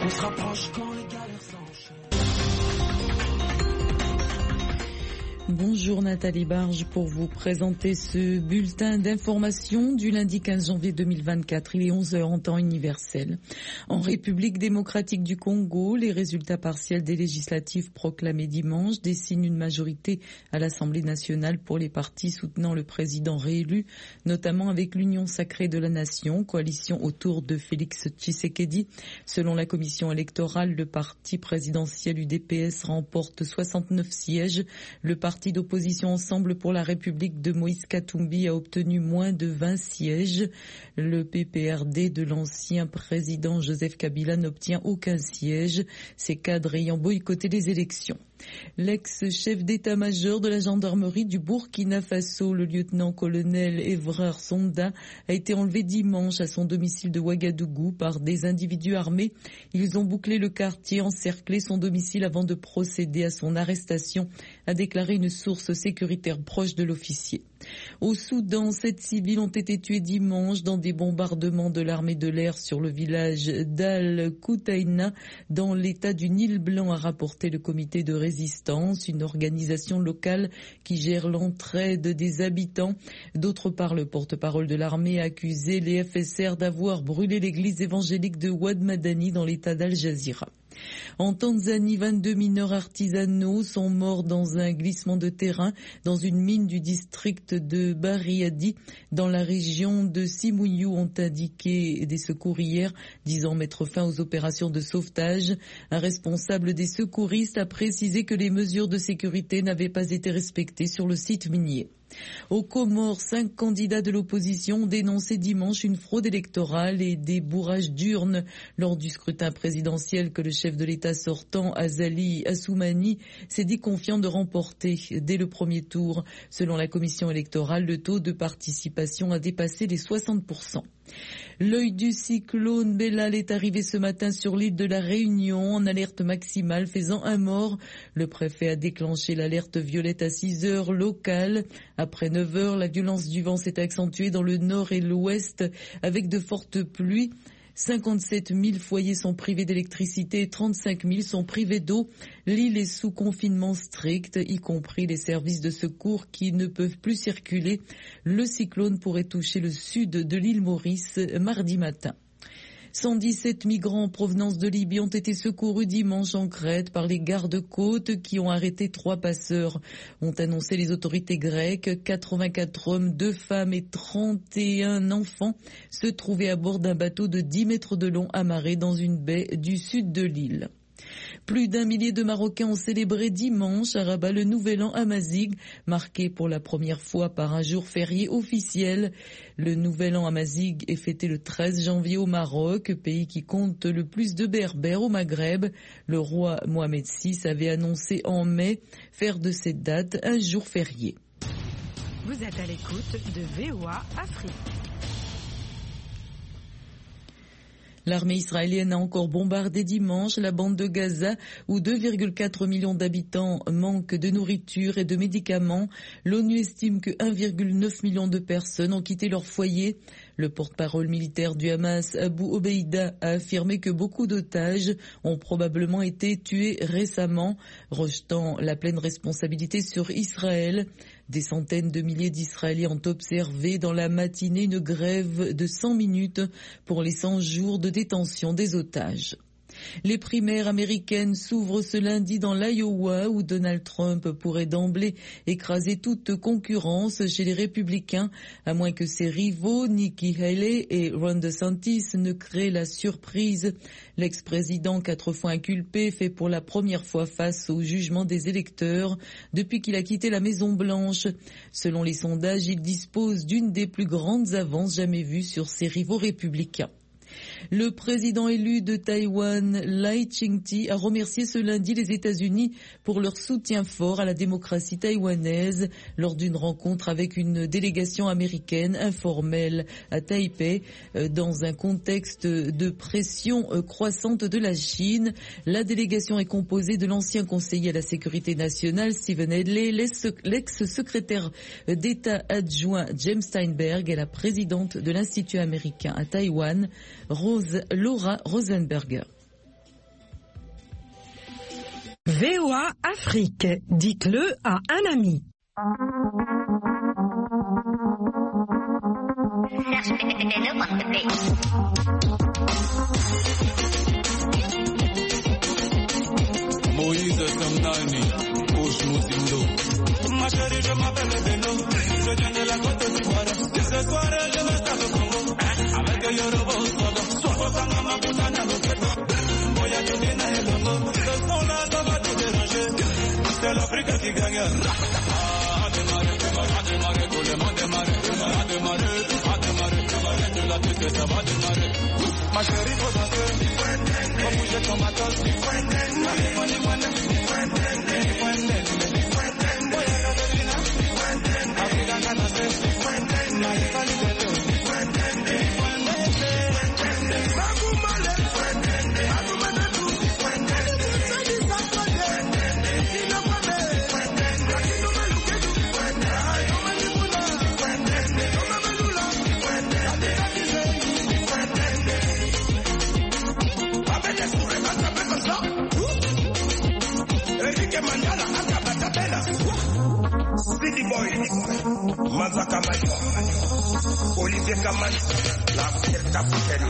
On se rapproche quand les galères s'enchaînent. Bonjour Nathalie Barge pour vous présenter ce bulletin d'information du lundi 15 janvier 2024. Il est 11h en temps universel. En République démocratique du Congo, les résultats partiels des législatives proclamés dimanche dessinent une majorité à l'Assemblée nationale pour les partis soutenant le président réélu, notamment avec l'Union sacrée de la nation, coalition autour de Félix Tshisekedi. Selon la commission électorale, le parti présidentiel UDPS remporte 69 sièges. Le parti d'opposition Ensemble pour la République de Moïse Katumbi a obtenu moins de 20 sièges. Le PPRD de l'ancien président Joseph Kabila n'obtient aucun siège, ses cadres ayant boycotté les élections. L'ex-chef d'état-major de la gendarmerie du Burkina Faso, le lieutenant-colonel Evrard Sonda, a été enlevé dimanche à son domicile de Ouagadougou par des individus armés. Ils ont bouclé le quartier, encerclé son domicile avant de procéder à son arrestation, a déclaré une source sécuritaire proche de l'officier. Au Soudan, 7 civils ont été tués dimanche dans des bombardements de l'armée de l'air sur le village d'Al-Koutaïna dans l'état du Nil Blanc, a rapporté le comité de résistance, une organisation locale qui gère l'entraide des habitants. D'autre part, le porte-parole de l'armée a accusé les FSR d'avoir brûlé l'église évangélique de Ouad Madani dans l'état d'Al Jazira. En Tanzanie, 22 mineurs artisanaux sont morts dans un glissement de terrain dans une mine du district de Bariadi dans la région de Simuyu, ont indiqué des secours hier, disant mettre fin aux opérations de sauvetage. Un responsable des secouristes a précisé que les mesures de sécurité n'avaient pas été respectées sur le site minier. Aux Comores, 5 candidats de l'opposition ont dénoncé dimanche une fraude électorale et des bourrages d'urnes lors du scrutin présidentiel que le chef de l'État sortant, Azali Assoumani, s'est dit confiant de remporter dès le premier tour. Selon la commission électorale, le taux de participation a dépassé les 60%. L'œil du cyclone Bellal est arrivé ce matin sur l'île de la Réunion en alerte maximale faisant un mort. Le préfet a déclenché l'alerte violette à 6 heures locale. Après 9 heures, la violence du vent s'est accentuée dans le nord et l'ouest avec de fortes pluies. 57 000 foyers sont privés d'électricité et 35 000 sont privés d'eau. L'île est sous confinement strict, y compris les services de secours qui ne peuvent plus circuler. Le cyclone pourrait toucher le sud de l'île Maurice mardi matin. 117 migrants en provenance de Libye ont été secourus dimanche en Crète par les gardes-côtes qui ont arrêté 3 passeurs, ont annoncé les autorités grecques. 84 hommes, 2 femmes et 31 enfants se trouvaient à bord d'un bateau de 10 mètres de long amarré dans une baie du sud de l'île. Plus d'1 millier de Marocains ont célébré dimanche à Rabat le Nouvel An amazigh, marqué pour la première fois par un jour férié officiel. Le Nouvel An amazigh est fêté le 13 janvier au Maroc, pays qui compte le plus de berbères au Maghreb. Le roi Mohamed VI avait annoncé en mai faire de cette date un jour férié. Vous êtes à l'écoute de VOA Afrique. L'armée israélienne a encore bombardé dimanche la bande de Gaza où 2,4 millions d'habitants manquent de nourriture et de médicaments. L'ONU estime que 1,9 million de personnes ont quitté leur foyer. Le porte-parole militaire du Hamas, Abu Obeida, a affirmé que beaucoup d'otages ont probablement été tués récemment, rejetant la pleine responsabilité sur Israël. Des centaines de milliers d'Israéliens ont observé dans la matinée une grève de 100 minutes pour les 100 jours de détention des otages. Les primaires américaines s'ouvrent ce lundi dans l'Iowa où Donald Trump pourrait d'emblée écraser toute concurrence chez les républicains, à moins que ses rivaux Nikki Haley et Ron DeSantis ne créent la surprise. L'ex-président 4 fois inculpé fait pour la première fois face au jugement des électeurs depuis qu'il a quitté la Maison-Blanche. Selon les sondages, il dispose d'une des plus grandes avances jamais vues sur ses rivaux républicains. Le président élu de Taïwan, Lai Ching-te, a remercié ce lundi les États-Unis pour leur soutien fort à la démocratie taïwanaise lors d'une rencontre avec une délégation américaine informelle à Taipei dans un contexte de pression croissante de la Chine. La délégation est composée de l'ancien conseiller à la sécurité nationale Stephen Hedley, l'ex-secrétaire d'État adjoint James Steinberg et la présidente de l'Institut américain à Taïwan, Laura Rosenberger. VOA Afrique, dites-le à un ami. Moïse Samnani, Oshmusindo. Ma chérie, je m'appelle Beno. Je viens de la côte d'Ivoire. Ce soir, je vais estar au Congo. Avec Yoruba au Sogo. Sogo Sangama Bousana Loketo. Moya Jodina et Longo. Ce son-là, ça va tout déranger. C'est l'Afrique qui gagne. Démarrer, tout le monde démarrer. De la piste, ça va démarrer. Ma chérie, faut danser. Faut bouger comme ma tosse. City Boy, Mazaka Mayo, Olivier Kaman, la fête africaine.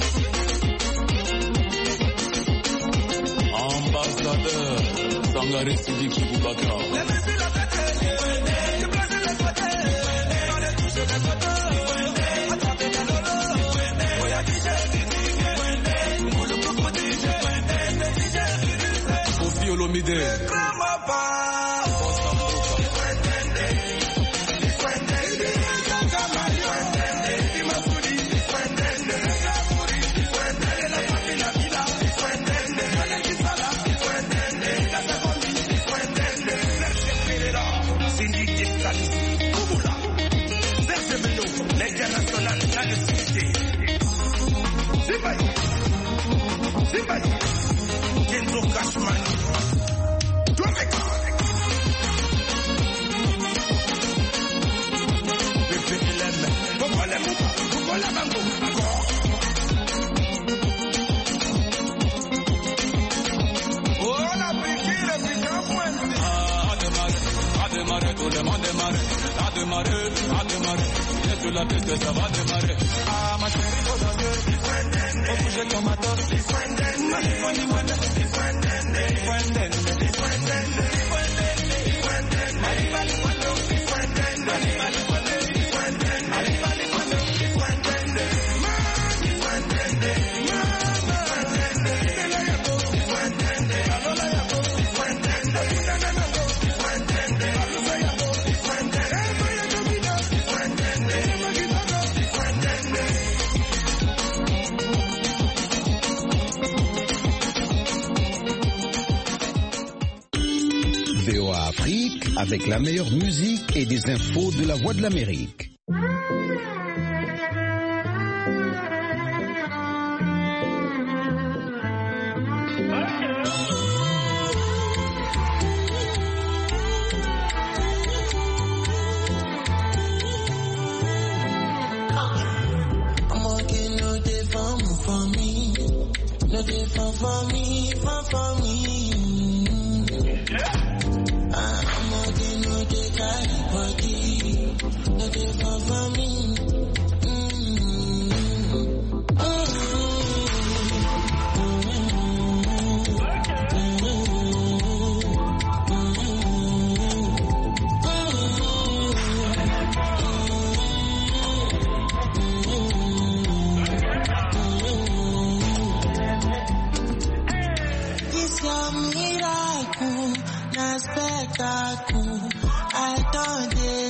Ambassadeur, Sangare Sidik Chiboubacar. Kofi Olomide. Kenzo Cashman, Jamaica, PPLM, Bokolem, Bokolamango, encore. Oh, la piquée, le piquant pointe. À démarrer, tout le monde démarrer. À démarrer. Et sur la piste, ça va démarrer. Ah, ma chérie, faut danser. Faut bouger comme ma tosse. VOA Afrique avec la meilleure musique et des infos de la Voix de l'Amérique. Miracle, na spectacle. I don't